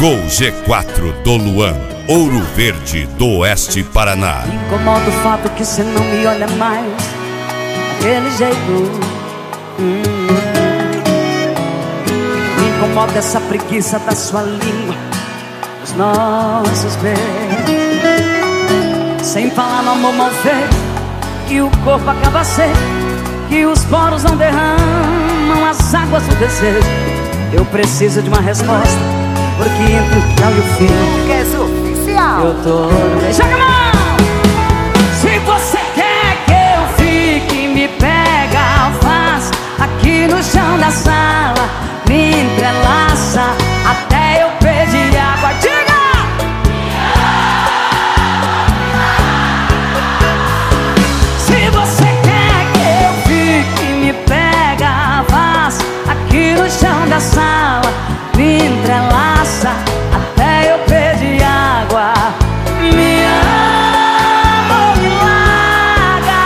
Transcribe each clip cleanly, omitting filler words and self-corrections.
Gol G4 do Luan, Ouro Verde do Oeste Paraná. Me incomoda o fato que cê não me olha mais daquele jeito. Me incomoda essa preguiça da sua língua nos nossos beijos. Sem falar no amor mal feito, que o corpo acaba seco, que os poros não derramam as águas do desejo. Eu preciso de uma resposta, porque entre o tchau e o fim, que é oficial, eu tô... Joga a mão! Se você quer que eu fique, me pega, faz aqui no chão da sala, me entrelaça até eu pedir água. Diga! Se você quer que eu fique, me pega, faz aqui no chão da sala, me entrelaça até eu pedir água. Me ama ou me larga.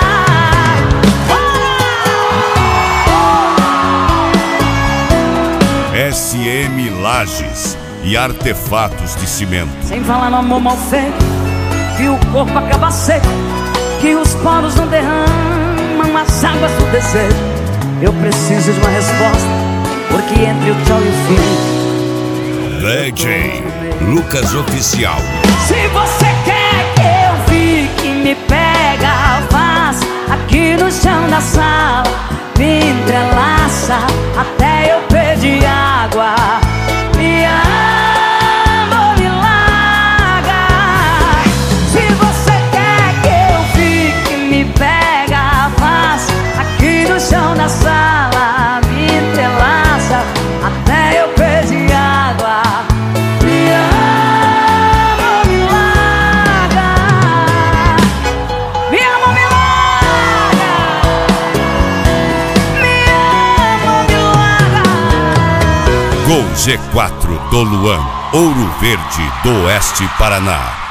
SM Lages e Artefatos de Cimento. Sem falar no amor mal feito, que o corpo acaba seco, que os poros não derramam as águas do desejo. Eu preciso de uma resposta, porque entre o tchau e o fim, DJ Lucas Oficial. se você quer que eu fique, me pega, faz aqui no chão da sala, me entrelaça até eu pedir água. Me ama ou me larga. Se você quer que eu fique, me pega, faz aqui no chão da sala, me entrelaça até eu pedir água. Me ama ou me larga. Me ama ou me larga. Me ama ou me larga. Gol G4 do Luan, Ouro Verde do Oeste Paraná.